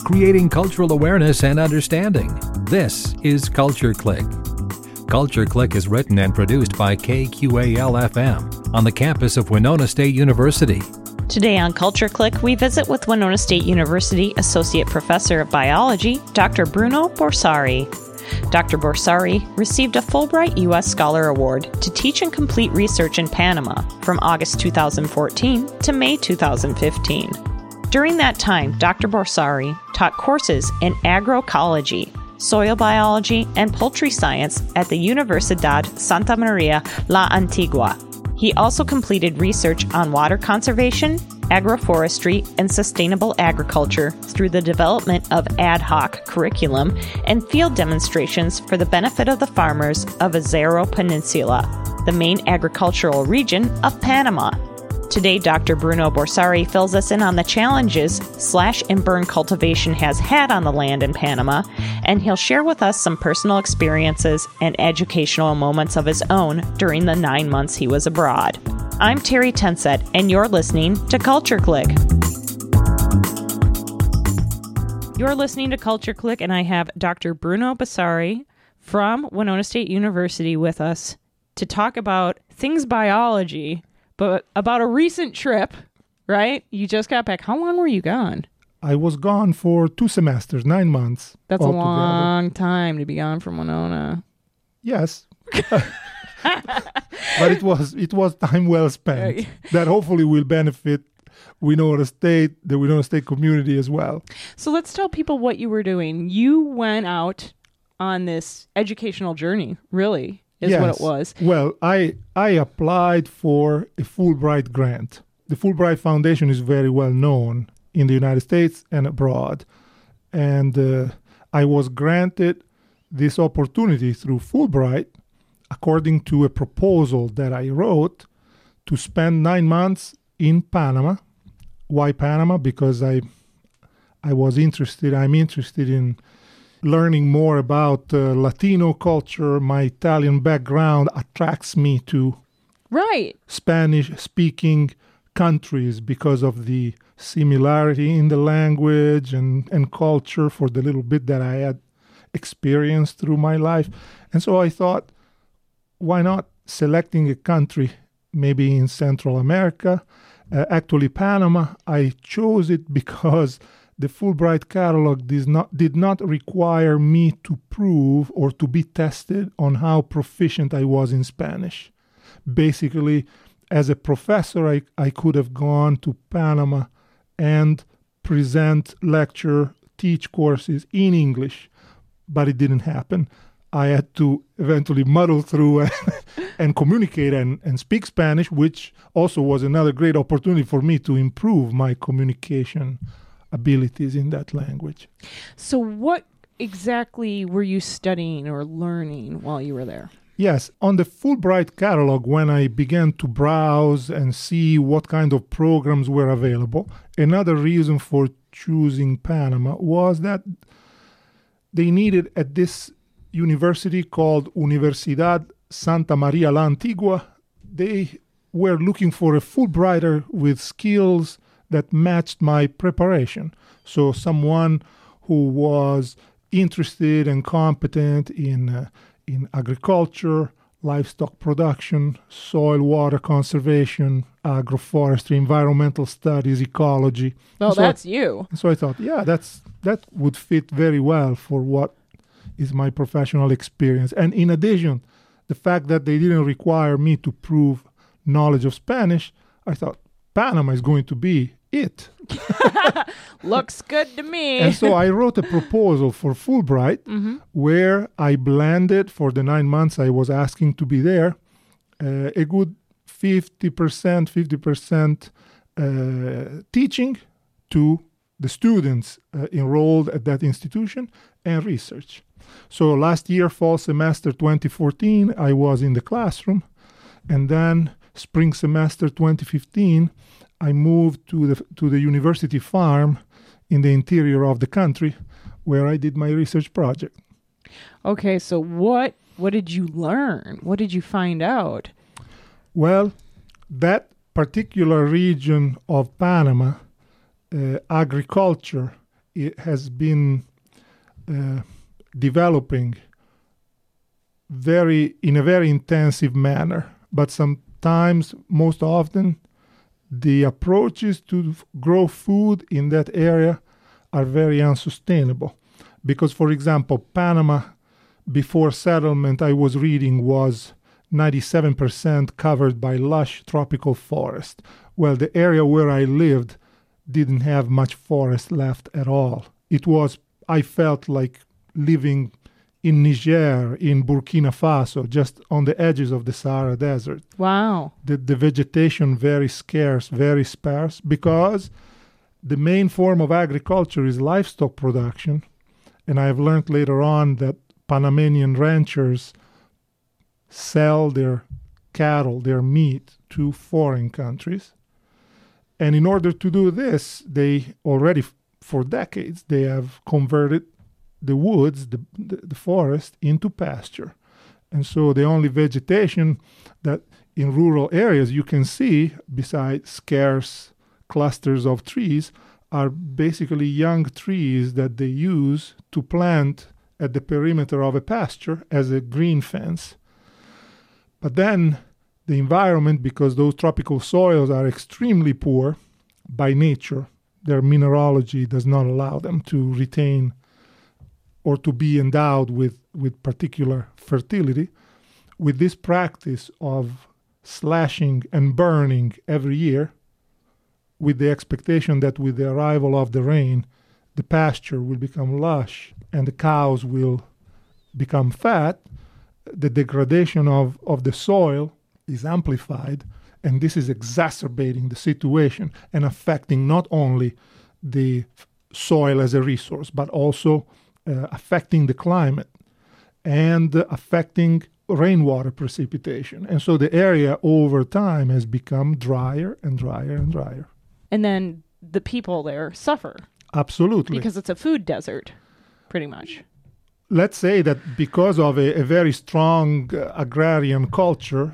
creating cultural awareness and understanding. This is Culture Click. Culture Click is written and produced by KQAL-FM on the campus of Winona State University. Today on Culture Click, we visit with Winona State University Associate Professor of Biology, Dr. Bruno Borsari. Dr. Borsari received a Fulbright U.S. Scholar Award to teach and complete research in Panama from August 2014 to May 2015. During that time, Dr. Borsari taught courses in agroecology, soil biology, and poultry science at the Universidad Santa Maria La Antigua. He also completed research on water conservation, agroforestry, and sustainable agriculture through the development of ad hoc curriculum and field demonstrations for the benefit of the farmers of Azaro Peninsula, the main agricultural region of Panama. Today, Dr. Bruno Borsari fills us in on the challenges slash and burn cultivation has had on the land in Panama, and he'll share with us some personal experiences and educational moments of his own during the 9 months he was abroad. I'm Terry Tenset, and you're listening to Culture Click. You're listening to Culture Click, and I have Dr. Bruno Borsari from Winona State University with us to talk about things biology, but about a recent trip, right? You just got back. How long were you gone? I was gone for 2 semesters, 9 months. That's altogether. a long time to be gone from Winona. Yes. But it was time well spent. That hopefully will benefit Winona State, the Winona State community as well. So let's tell people what you were doing. You went out on this educational journey, really. Is yes. What it was. Well, I applied for a Fulbright grant. The Fulbright Foundation is very well known in the United States and abroad. And I was granted this opportunity through Fulbright, according to a proposal that I wrote, to spend 9 months in Panama. Why Panama? Because I'm interested in learning more about Latino culture. My Italian background attracts me to Spanish-speaking countries because of the similarity in the language and culture for the little bit that I had experienced through my life. And so I thought, why not selecting a country maybe in Central America? Actually, Panama, I chose it because the Fulbright catalog did not require me to prove or to be tested on how proficient I was in Spanish. Basically, as a professor, I could have gone to Panama and present, lecture, teach courses in English, but it didn't happen. I had to eventually muddle through and communicate and speak Spanish, which also was another great opportunity for me to improve my communication abilities in that language. So what exactly were you studying or learning while you were there? Yes, on the Fulbright catalog, when I began to browse and see what kind of programs were available, another reason for choosing Panama was that they needed at this university called Universidad Santa Maria La Antigua, they were looking for a Fulbrighter with skills that matched my preparation. So someone who was interested and competent in agriculture, livestock production, soil water conservation, agroforestry, environmental studies, ecology. Well, that's you. So I thought, yeah, that would fit very well for what is my professional experience. And in addition, the fact that they didn't require me to prove knowledge of Spanish, I thought Panama is going to be it. Looks good to me. And so I wrote a proposal for Fulbright where I blended for the 9 months I was asking to be there, a good 50% teaching to the students enrolled at that institution and research. So last year, fall semester 2014, I was in the classroom, and then spring semester 2015, I moved to the university farm in the interior of the country, where I did my research project. Okay, so what did you learn? What did you find out? Well, that particular region of Panama, agriculture it has been developing in a very intensive manner, but sometimes, most often, the approaches to grow food in that area are very unsustainable. Because, for example, Panama, before settlement, I was reading, was 97% covered by lush tropical forest. Well, the area where I lived didn't have much forest left at all. I felt like living in Niger, in Burkina Faso, just on the edges of the Sahara Desert. Wow. The vegetation very scarce, very sparse, because the main form of agriculture is livestock production. And I have learned later on that Panamanian ranchers sell their cattle, their meat, to foreign countries. And in order to do this, they already, for decades, they have converted the woods, the forest, into pasture. And so the only vegetation that in rural areas you can see, besides scarce clusters of trees, are basically young trees that they use to plant at the perimeter of a pasture as a green fence. But then the environment, because those tropical soils are extremely poor by nature, their mineralogy does not allow them to retain or to be endowed with particular fertility. With this practice of slashing and burning every year, with the expectation that with the arrival of the rain, the pasture will become lush and the cows will become fat, the degradation of the soil is amplified, and this is exacerbating the situation and affecting not only the soil as a resource, but also affecting the climate and affecting rainwater precipitation. And so the area over time has become drier and drier and drier. And then the people there suffer. Absolutely. Because it's a food desert, pretty much. Let's say that because of a very strong agrarian culture,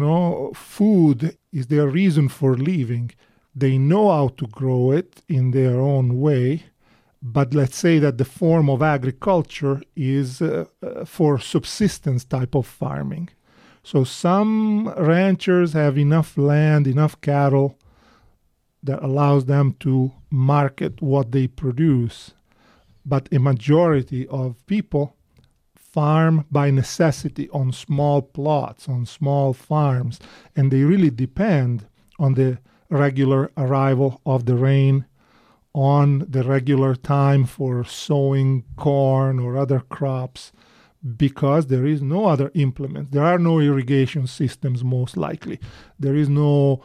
food is their reason for living. They know how to grow it in their own way. But let's say that the form of agriculture is for subsistence type of farming. So some ranchers have enough land, enough cattle that allows them to market what they produce. But a majority of people farm by necessity on small plots, on small farms, and they really depend on the regular arrival of the rain, on the regular time for sowing corn or other crops, because there is no other implement. There are no irrigation systems, most likely. There is no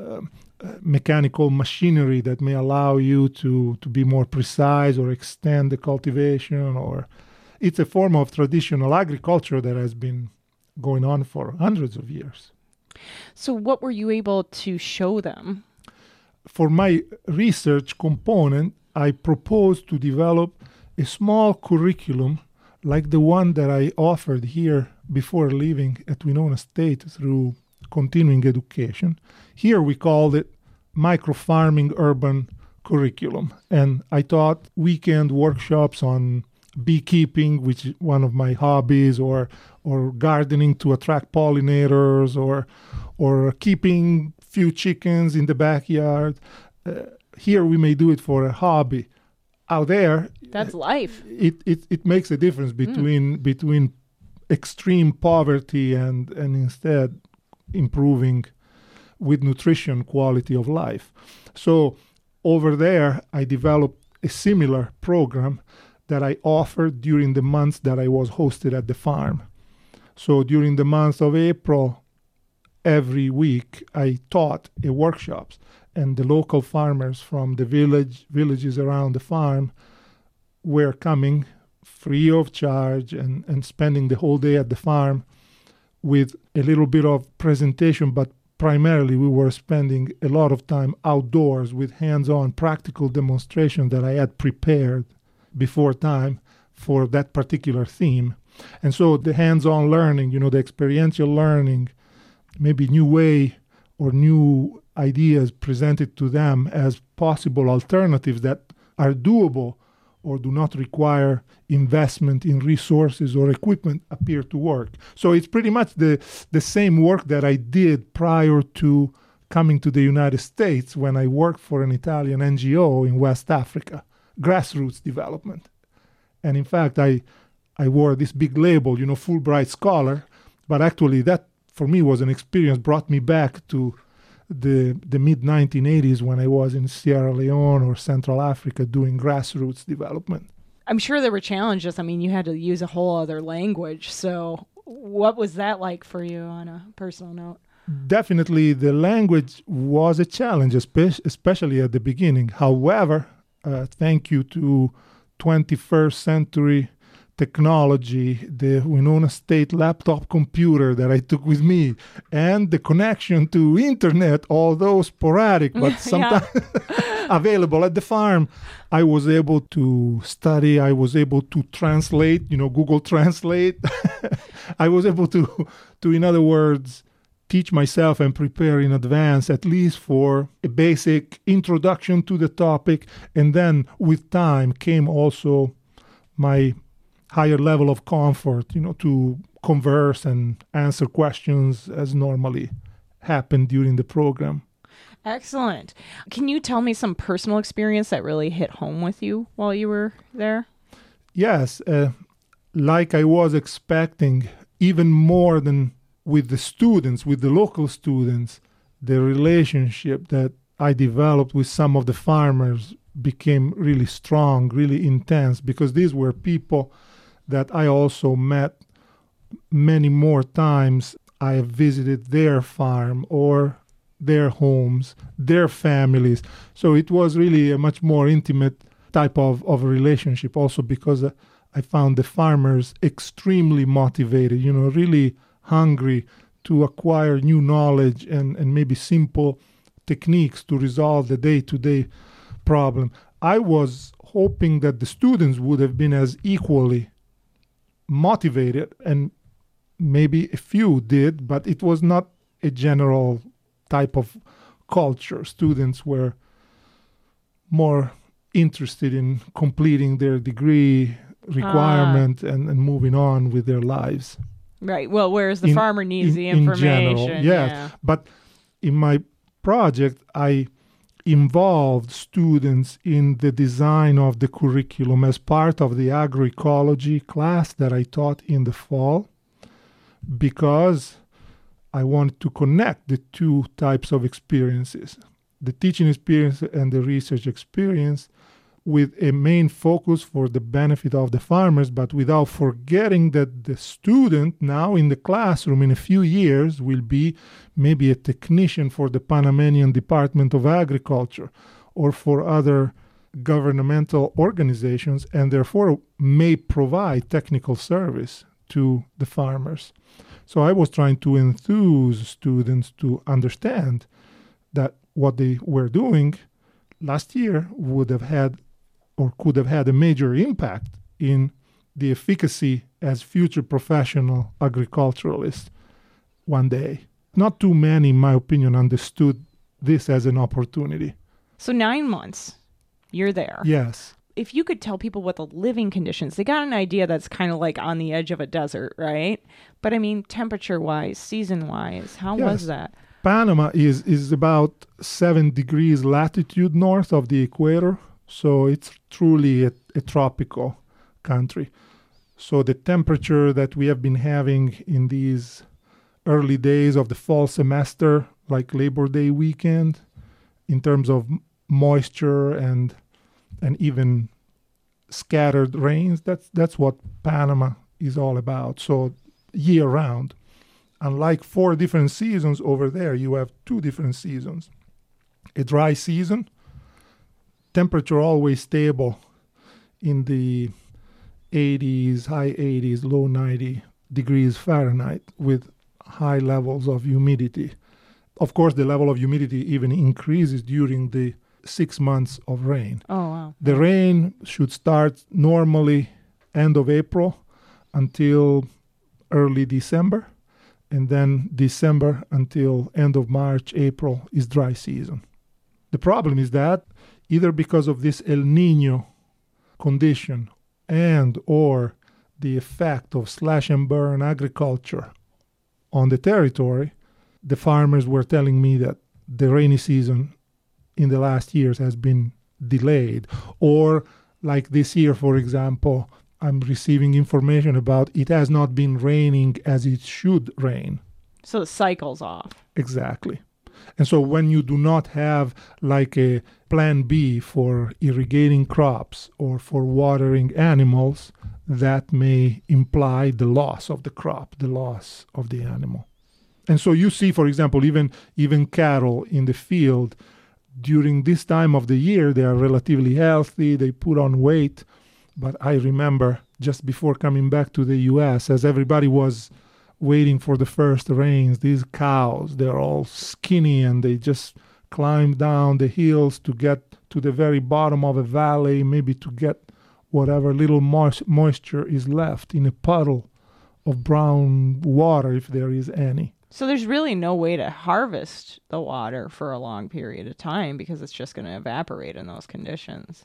mechanical machinery that may allow you to be more precise or extend the cultivation. Or it's a form of traditional agriculture that has been going on for hundreds of years. So what were you able to show them? For my research component, I proposed to develop a small curriculum like the one that I offered here before leaving at Winona State through continuing education. Here we called it Microfarming Urban Curriculum. And I taught weekend workshops on beekeeping, which is one of my hobbies, or gardening to attract pollinators, or keeping few chickens in the backyard. Here we may do it for a hobby. Out there, that's life. It makes a difference between extreme poverty and instead improving with nutrition quality of life. So over there, I developed a similar program that I offered during the months that I was hosted at the farm. So during the month of April, every week I taught workshops, and the local farmers from the villages around the farm were coming free of charge and spending the whole day at the farm with a little bit of presentation, but primarily we were spending a lot of time outdoors with hands-on practical demonstration that I had prepared before time for that particular theme. And so the hands-on learning, the experiential learning, maybe new way or new ideas presented to them as possible alternatives that are doable or do not require investment in resources or equipment appear to work. So it's pretty much the same work that I did prior to coming to the United States when I worked for an Italian NGO in West Africa, grassroots development. And in fact, I wore this big label, Fulbright Scholar, but actually that for me was an experience, brought me back to the mid-1980s when I was in Sierra Leone or Central Africa doing grassroots development. I'm sure there were challenges. I mean, you had to use a whole other language. So what was that like for you on a personal note? Definitely the language was a challenge, especially at the beginning. However, thank you to 21st century technology, the Winona State laptop computer that I took with me, and the connection to internet, although sporadic, but sometimes available at the farm, I was able to study. I was able to translate, Google Translate. I was able to, in other words, teach myself and prepare in advance, at least for a basic introduction to the topic. And then with time came also my higher level of comfort, to converse and answer questions as normally happened during the program. Excellent. Can you tell me some personal experience that really hit home with you while you were there? Yes. Like I was expecting, even more than with the students, with the local students, the relationship that I developed with some of the farmers became really strong, really intense, because these were people that I also met many more times. I have visited their farm or their homes, their families. So it was really a much more intimate type of relationship, also because I found the farmers extremely motivated, really hungry to acquire new knowledge and maybe simple techniques to resolve the day-to-day problem. I was hoping that the students would have been as equally motivated, and maybe a few did, but it was not a general type of culture. Students were more interested in completing their degree requirement and moving on with their lives. Right. Well, whereas the farmer needs the information. In general, yes. Yeah. But in my project, I involved students in the design of the curriculum as part of the agroecology class that I taught in the fall, because I wanted to connect the two types of experiences, the teaching experience and the research experience, with a main focus for the benefit of the farmers, but without forgetting that the student now in the classroom in a few years will be maybe a technician for the Panamanian Department of Agriculture or for other governmental organizations, and therefore may provide technical service to the farmers. So I was trying to enthuse students to understand that what they were doing last year would have had or could have had a major impact in the efficacy as future professional agriculturalists one day. Not too many, in my opinion, understood this as an opportunity. So 9 months, you're there. Yes. If you could tell people what the living conditions, they got an idea that's kind of like on the edge of a desert, right? But I mean, temperature-wise, season-wise, how was that? Panama is about 7 degrees latitude north of the equator. So it's truly a tropical country. So the temperature that we have been having in these early days of the fall semester, like Labor Day weekend, in terms of moisture and even scattered rains, that's what Panama is all about. So year round. Unlike 4 different seasons over there, you have 2 different seasons. A dry season, temperature always stable in the 80s, high 80s, low 90 degrees Fahrenheit with high levels of humidity. Of course, the level of humidity even increases during the 6 months of rain. Oh, wow. The rain should start normally end of April until early December, and then December until end of March, April is dry season. The problem is that either because of this El Niño condition and or the effect of slash and burn agriculture on the territory, the farmers were telling me that the rainy season in the last years has been delayed. Or like this year, for example, I'm receiving information about it has not been raining as it should rain. So the cycle's off. Exactly. And so when you do not have like a plan B for irrigating crops or for watering animals, that may imply the loss of the crop, the loss of the animal. And so you see, for example, even cattle in the field, during this time of the year, they are relatively healthy, they put on weight. But I remember just before coming back to the U.S., as everybody was waiting for the first rains, these cows, they're all skinny and they just climb down the hills to get to the very bottom of a valley, maybe to get whatever little moisture is left in a puddle of brown water, if there is any. So there's really no way to harvest the water for a long period of time because it's just going to evaporate in those conditions.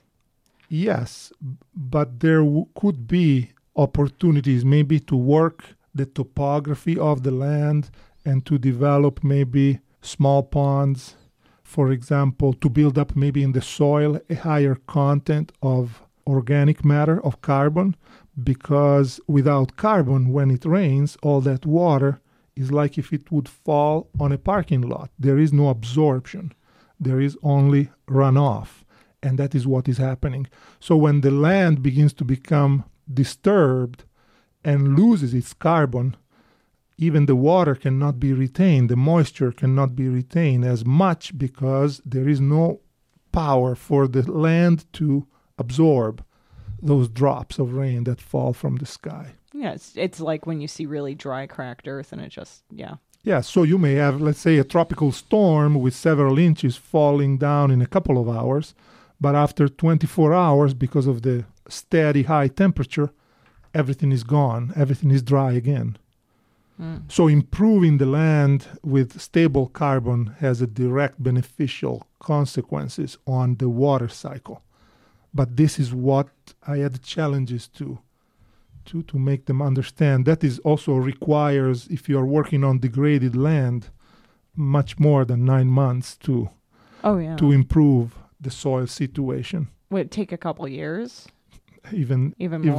Yes, but there could be opportunities maybe to work the topography of the land and to develop maybe small ponds, for example, to build up maybe in the soil a higher content of organic matter, of carbon, because without carbon, when it rains, all that water is like if it would fall on a parking lot. There is no absorption. There is only runoff. And that is what is happening. So when the land begins to become disturbed and loses its carbon, even the water cannot be retained, the moisture cannot be retained as much because there is no power for the land to absorb those drops of rain that fall from the sky. Yeah, it's like when you see really dry, cracked earth and it just, Yeah, so you may have, let's say, a tropical storm with several inches falling down in a couple of hours, but after 24 hours, because of the steady high temperature, everything is gone, everything is dry again. So improving the land with stable carbon has a direct beneficial consequences on the water cycle. But this is what I had challenges to make them understand. That is also requires, if you are working on degraded land, much more than 9 months to improve the soil situation. Would it take a couple years? Even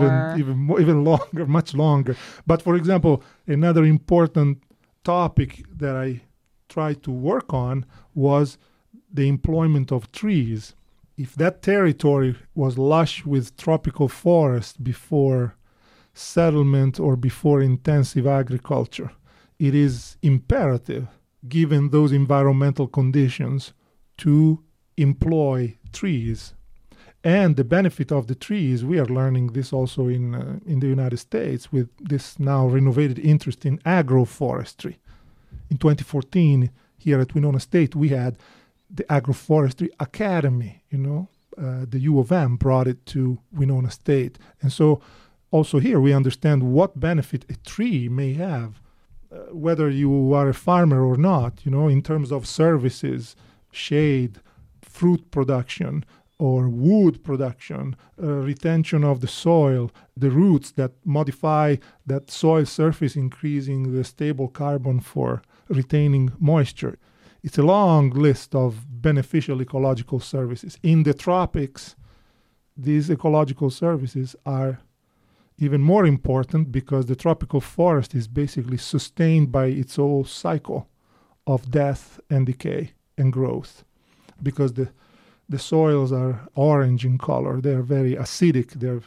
more? longer, much longer. But for example, another important topic that I tried to work on was the employment of trees. If that territory was lush with tropical forest before settlement or before intensive agriculture, it is imperative, given those environmental conditions, to employ trees. And the benefit of the trees, we are learning this also in the United States with this now renovated interest in agroforestry. In 2014, here at Winona State, we had the Agroforestry Academy, the U of M brought it to Winona State. And so also here we understand what benefit a tree may have, whether you are a farmer or not, in terms of services, shade, fruit production, or wood production, retention of the soil, the roots that modify that soil surface, increasing the stable carbon for retaining moisture. It's a long list of beneficial ecological services. In the tropics, these ecological services are even more important because the tropical forest is basically sustained by its whole cycle of death and decay and growth, because the soils are orange in color. They're very acidic. They're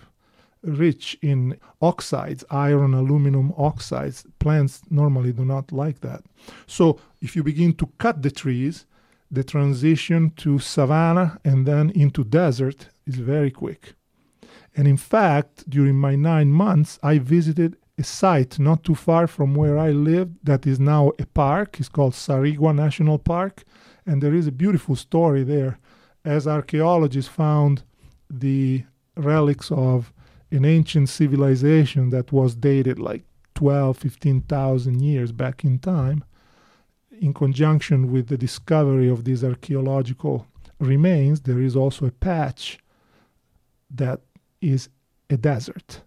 rich in oxides, iron, aluminum oxides. Plants normally do not like that. So if you begin to cut the trees, the transition to savanna and then into desert is very quick. And in fact, during my 9 months, I visited a site not too far from where I lived that is now a park. It's called Sarigua National Park. And there is a beautiful story there, as archaeologists found the relics of an ancient civilization that was dated like 15,000 years back in time. In conjunction with the discovery of these archaeological remains, there is also a patch that is a desert.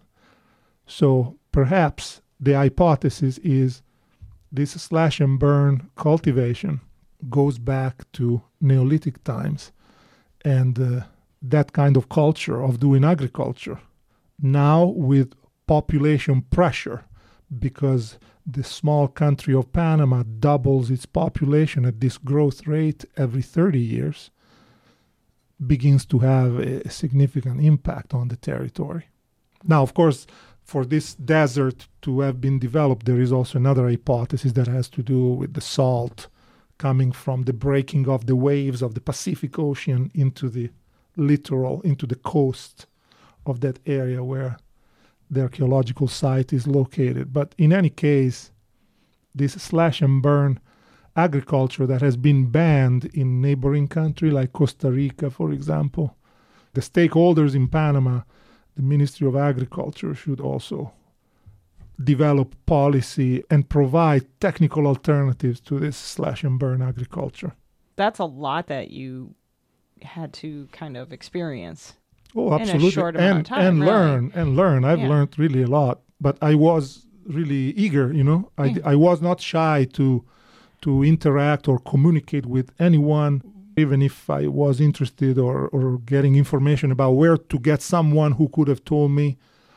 So perhaps the hypothesis is this slash and burn cultivation goes back to Neolithic times, and that kind of culture of doing agriculture. Now with population pressure, because the small country of Panama doubles its population at this growth rate every 30 years, begins to have a significant impact on the territory. Now, of course, for this desert to have been developed, there is also another hypothesis that has to do with the salt coming from the breaking of the waves of the Pacific Ocean into the littoral, into the coast of that area where the archaeological site is located. But in any case, this slash and burn agriculture that has been banned in neighboring country like Costa Rica, for example, the stakeholders in Panama, the Ministry of Agriculture, should also develop policy and provide technical alternatives to this slash and burn agriculture. That's a lot that you had to kind of experience. Oh, absolutely. In a short amount of time, and learn. I've learned really a lot, but I was really eager, I was not shy to interact or communicate with anyone, even if I was interested or getting information about where to get someone who could have told me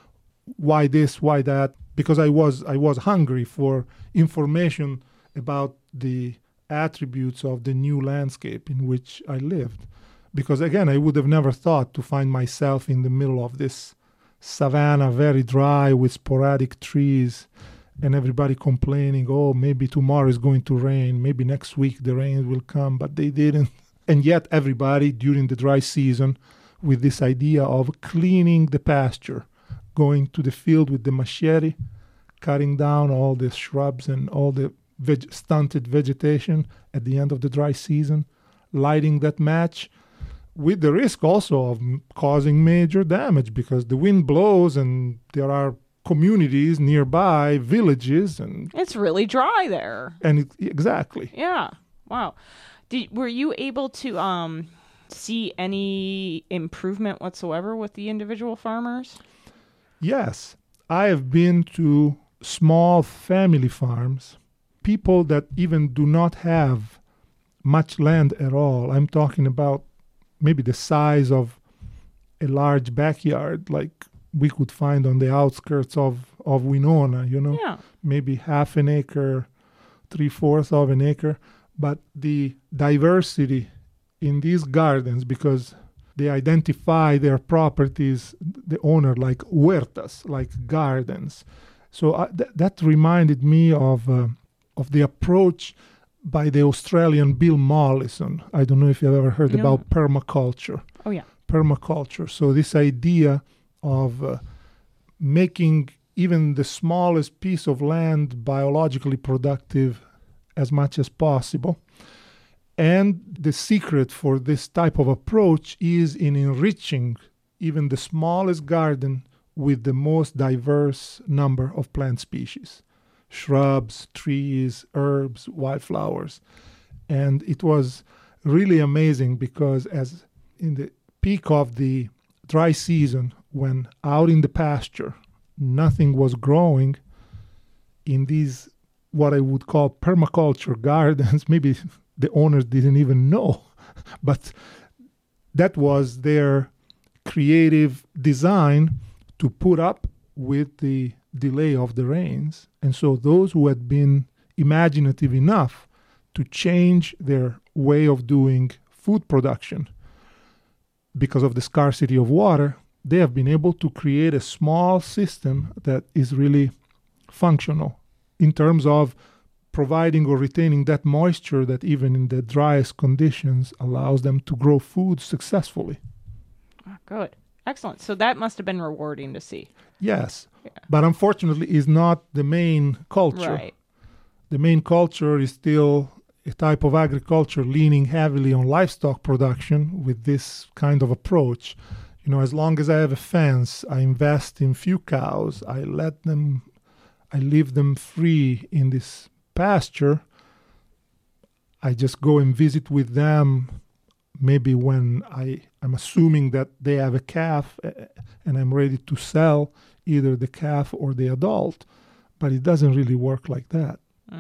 why this, why that, because I was hungry for information about the attributes of the new landscape in which I lived. Because again, I would have never thought to find myself in the middle of this savanna, very dry with sporadic trees, and everybody complaining, oh, maybe tomorrow is going to rain, maybe next week the rain will come, but they didn't. And yet everybody during the dry season with this idea of cleaning the pasture, going to the field with the machete, cutting down all the shrubs and all the stunted vegetation at the end of the dry season, lighting that match, with the risk also of causing major damage because the wind blows and there are communities nearby, villages, and it's really dry there. And exactly. Yeah. Wow. Were you able to see any improvement whatsoever with the individual farmers? Yes. I have been to small family farms, people that even do not have much land at all. I'm talking about maybe the size of a large backyard like we could find on the outskirts of Winona, Yeah. Maybe half an acre, 3/4 of an acre. But the diversity in these gardens, because they identify their properties, the owner, like huertas, like gardens. So that reminded me of the approach by the Australian Bill Mollison. I don't know if you've ever heard about permaculture. Oh, yeah. Permaculture. So this idea of making even the smallest piece of land biologically productive as much as possible. And the secret for this type of approach is in enriching even the smallest garden with the most diverse number of plant species, shrubs, trees, herbs, wildflowers. And it was really amazing because as in the peak of the dry season, when out in the pasture, nothing was growing, in these what I would call permaculture gardens, maybe the owners didn't even know, but that was their creative design to put up with the delay of the rains. And so those who had been imaginative enough to change their way of doing food production because of the scarcity of water, they have been able to create a small system that is really functional in terms of providing or retaining that moisture that even in the driest conditions allows them to grow food successfully. Oh, good. Excellent. So that must have been rewarding to see. Yes. Yeah. But unfortunately is not the main culture. Right. The main culture is still a type of agriculture leaning heavily on livestock production with this kind of approach. As long as I have a fence, I invest in few cows, I leave them free in this pasture. I just go and visit with them maybe when I'm assuming that they have a calf and I'm ready to sell either the calf or the adult, but it doesn't really work like that.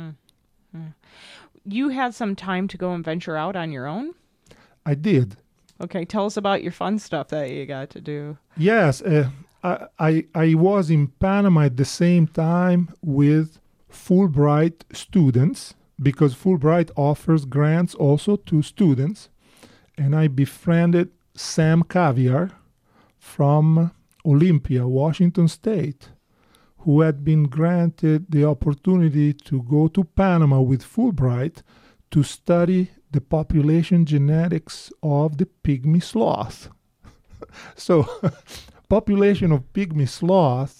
You had some time to go and venture out on your own? I did. Okay, tell us about your fun stuff that you got to do. Yes, I was in Panama at the same time with Fulbright students, because Fulbright offers grants also to students. And I befriended Sam Caviar from Olympia, Washington State, who had been granted the opportunity to go to Panama with Fulbright to study the population genetics of the pygmy sloth. So, population of pygmy sloths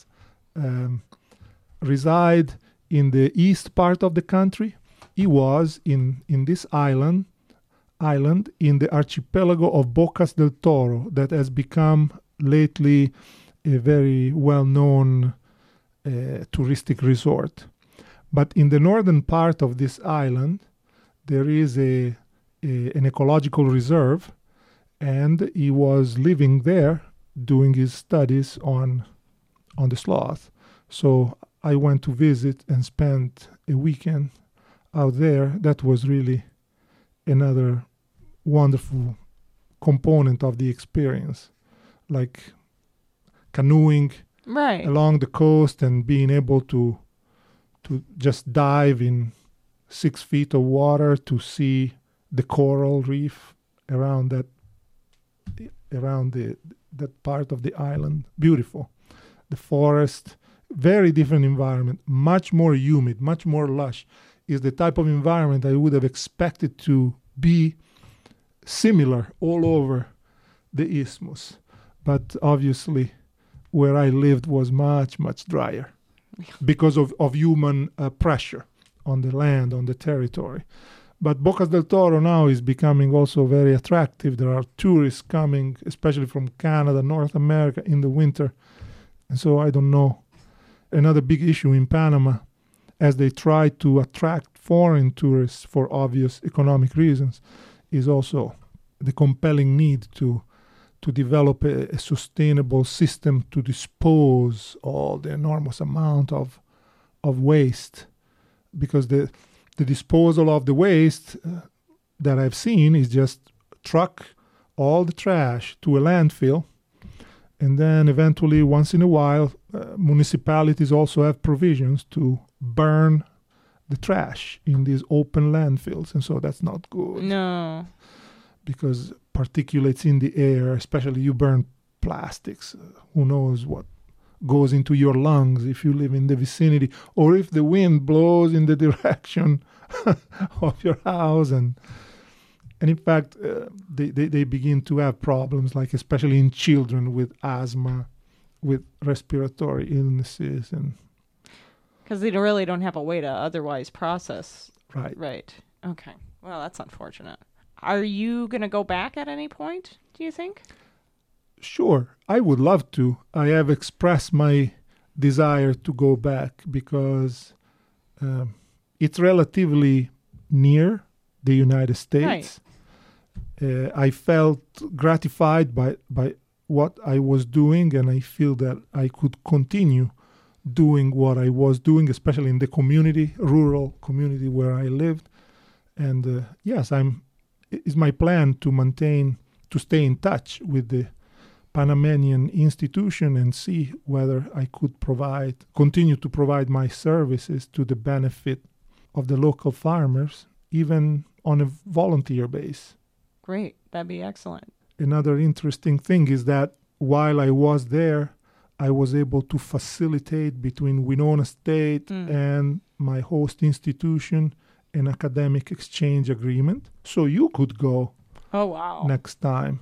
reside in the east part of the country. He was in this island in the archipelago of Bocas del Toro that has become lately a very well-known touristic resort. But in the northern part of this island, there is an ecological reserve, and he was living there doing his studies on the sloth. So I went to visit and spent a weekend out there. That was really another wonderful component of the experience, like canoeing along the coast and being able to just dive in 6 feet of water to see the coral reef around that part of the island. Beautiful. The forest, very different environment, much more humid, much more lush. Is the type of environment I would have expected to be similar all over the isthmus. But obviously, where I lived was much, much drier because of human pressure on the land, on the territory. But Bocas del Toro now is becoming also very attractive. There are tourists coming, especially from Canada, North America, in the winter. And so I don't know. Another big issue in Panama, as they try to attract foreign tourists for obvious economic reasons, is also the compelling need to develop a sustainable system to dispose all the enormous amount of waste. Because the disposal of the waste that I've seen is just truck all the trash to a landfill, and then eventually, once in a while, municipalities also have provisions to burn the trash in these open landfills, and so that's not good. No. Because particulates in the air, especially you burn plastics, who knows what goes into your lungs if you live in the vicinity, or if the wind blows in the direction of your house. And in fact, they begin to have problems, like especially in children with asthma, with respiratory illnesses. And because they really don't have a way to otherwise process. Right. Okay. Well, that's unfortunate. Are you going to go back at any point, do you think? Sure, I would love to. I have expressed my desire to go back because it's relatively near the United States. Right. I felt gratified by what I was doing, and I feel that I could continue doing what I was doing, especially in the community, rural community where I lived. And yes, it's my plan to stay in touch with the Panamanian institution and see whether I could continue to provide my services to the benefit of the local farmers, even on a volunteer base. Great. That'd be excellent. Another interesting thing is that while I was there, I was able to facilitate between Winona State and my host institution an academic exchange agreement. So you could go next time.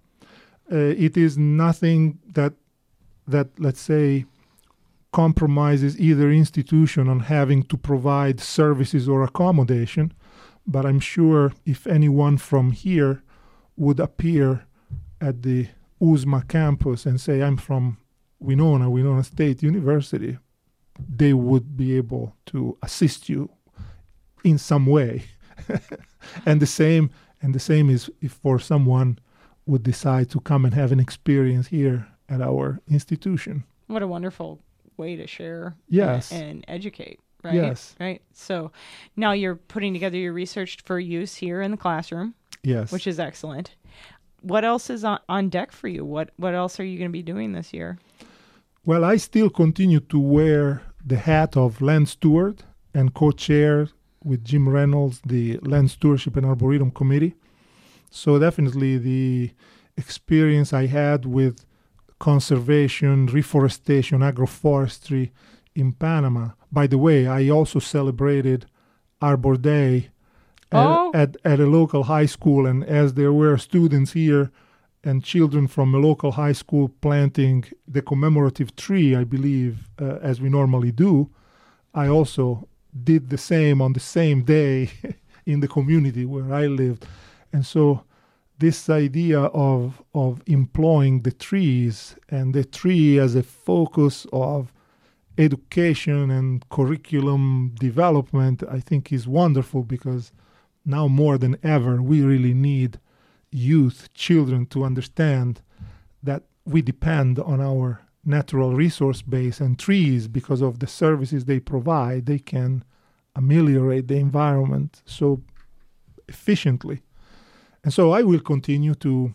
It is nothing that let's say compromises either institution on having to provide services or accommodation, but I'm sure if anyone from here would appear at the USMA campus and say, I'm from Winona State University, they would be able to assist you in some way. and the same is if for someone would decide to come and have an experience here at our institution. What a wonderful way to share Yes. and educate, right? Yes. Right. So now you're putting together your research for use here in the classroom, Yes. which is excellent. What else is on deck for you? What else are you going to be doing this year? Well, I still continue to wear the hat of land steward and co-chair with Jim Reynolds the Land Stewardship and Arboretum Committee. So definitely the experience I had with conservation, reforestation, agroforestry in Panama. By the way, I also celebrated Arbor Day at a local high school, and as there were students here and children from a local high school planting the commemorative tree, I believe, as we normally do, I also did the same on the same day in the community where I lived. And so this idea of employing the trees and the tree as a focus of education and curriculum development, I think is wonderful, because now more than ever, we really need youth, children, to understand that we depend on our natural resource base, and trees, because of the services they provide, they can ameliorate the environment so efficiently. And so I will continue to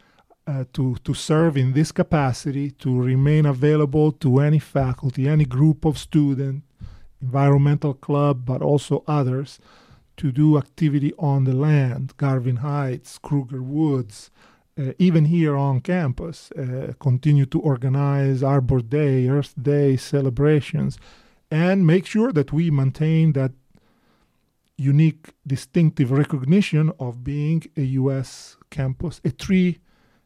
serve in this capacity, to remain available to any faculty, any group of students, environmental club, but also others, to do activity on the land, Garvin Heights, Kruger Woods, even here on campus, continue to organize Arbor Day, Earth Day celebrations, and make sure that we maintain that unique, distinctive recognition of being a U.S. campus, a tree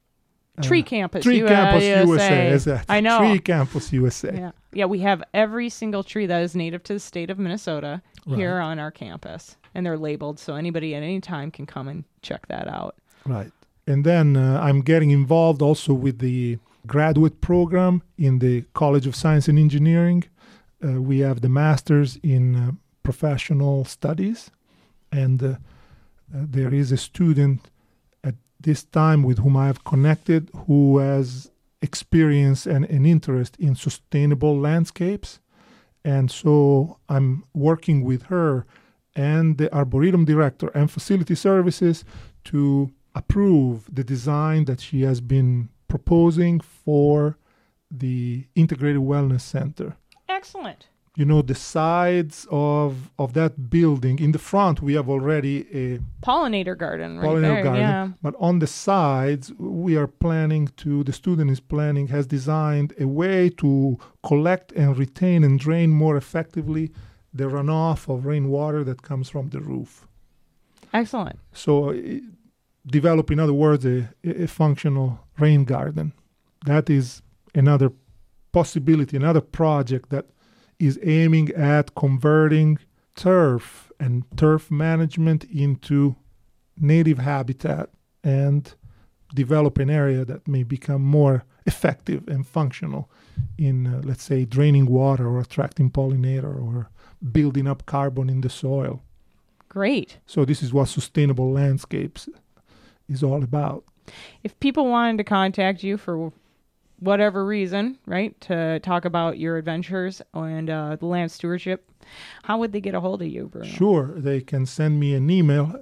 campus, campus USA. Exactly. I know. Tree campus USA. Yeah, we have every single tree that is native to the state of Minnesota here on our campus, and they're labeled, so anybody at any time can come and check that out. Right. And then I'm getting involved also with the graduate program in the College of Science and Engineering. We have the Masters in Professional Studies, and there is a student at this time with whom I have connected who has experience and an interest in sustainable landscapes. And so I'm working with her and the Arboretum Director and Facility Services to approve the design that she has been proposing for the Integrated Wellness Center. Excellent. You know, the sides of that building, in the front we have already a pollinator garden there, yeah. But on the sides we are planning to, the student is planning, has designed a way to collect and retain and drain more effectively the runoff of rainwater that comes from the roof. Excellent. So develop, in other words, a functional rain garden. That is another possibility, another project that is aiming at converting turf and turf management into native habitat and develop an area that may become more effective and functional in, let's say, draining water or attracting pollinator or building up carbon in the soil. Great. So this is what sustainable landscapes is all about. If people wanted to contact you for whatever reason, right, to talk about your adventures and the land stewardship, how would they get a hold of you, Bruno? Sure. They can send me an email,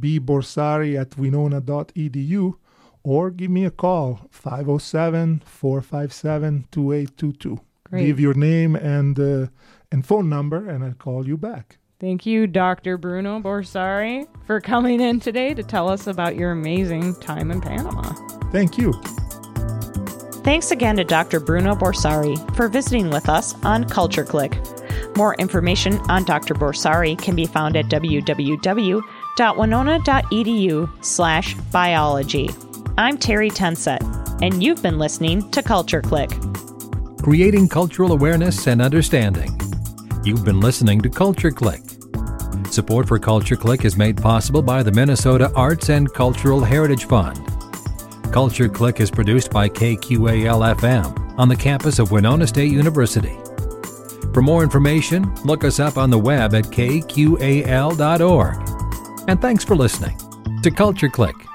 bborsari@winona.edu, or give me a call, 507-457-2822. Great. Give your name and phone number, and I'll call you back. Thank you, Dr. Bruno Borsari, for coming in today to tell us about your amazing time in Panama. Thank you. Thanks again to Dr. Bruno Borsari for visiting with us on Culture Click. More information on Dr. Borsari can be found at www.winona.edu/biology. I'm Terry Tenset, and you've been listening to Culture Click. Creating cultural awareness and understanding. You've been listening to Culture Click. Support for Culture Click is made possible by the Minnesota Arts and Cultural Heritage Fund. Culture Click is produced by KQAL-FM on the campus of Winona State University. For more information, look us up on the web at kqal.org. And thanks for listening to Culture Click.